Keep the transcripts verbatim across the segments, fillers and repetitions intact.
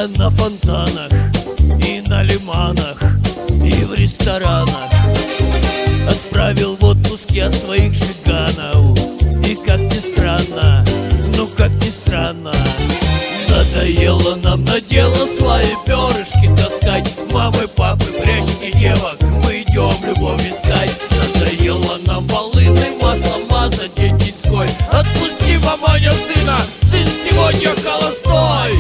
Я на фонтанах и на лиманах, и в ресторанах отправил в отпуск я своих жиганов. И как ни странно, ну как ни странно, надоело нам на дело свои перышки таскать. Мамы, папы, прячьте девок, мы идем любовь искать. Надоело нам волыной маслом мазать день детской. Отпусти, маманя, сына, сын сегодня холостой.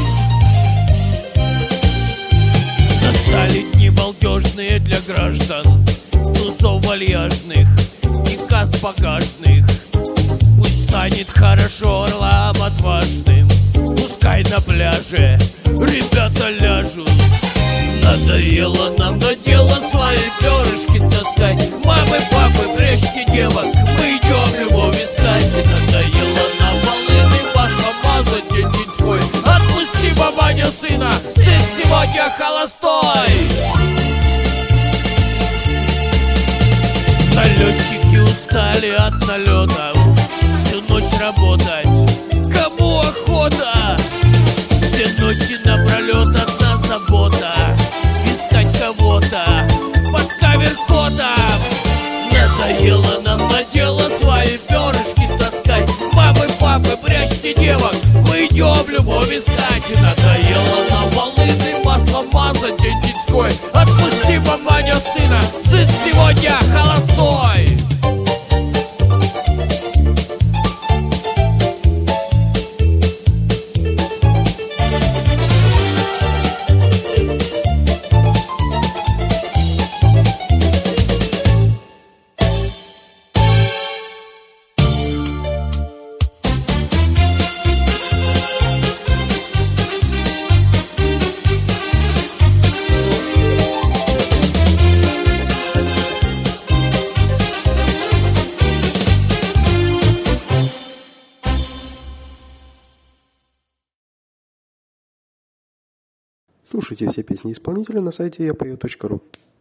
Настали дни балдежные для граждан, тусов вальяжных и касс багажных. Пусть станет хорошо орлам отважным, пускай на пляже ребята ляжут. Надоело нам на дело свои перышки таскать. Мамы, папы, прячьте девок, мы идем любовь искать. И надоело нам волыной маслом мазать день детской. Отпусти, бабаня, сына, сын сегодня холостой. Налетчики устали от налетов, всю ночь работать, кому охота? Все ночи напролет одна забота, искать кого-то под кавер-фотом. Надоело нам на дело свои перышки таскать. Мамы, папы, прячьте девок, мы идем любовь искать. И надоело нам волыной маслом мазать день детской. Отпусти, маманя, сына, сын сегодня холостой. Слушайте все песни исполнителя на сайте я пою точка ру.